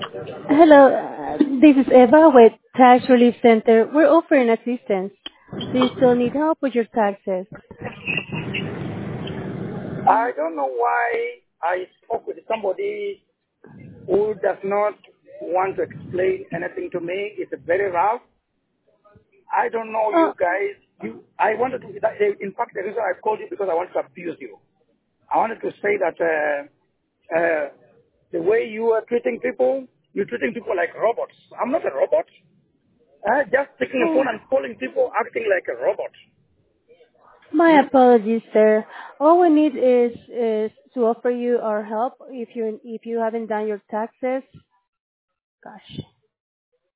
Hello, this is Eva with Tax Relief Center. We're offering assistance. Do you still need help with your taxes? I don't know why I spoke with somebody who does not want to explain anything to me. It's very rough. I don't know Oh, you guys. I wanted to. In fact, the reason I called you because I wanted to abuse you. I wanted to say that the way you are treating people, you're treating people like robots. I'm not a robot. Just taking a phone oh, and calling people, acting like a robot. my Hmm? apologies, sir. All we need is to offer you our help if you haven't done your taxes. Gosh.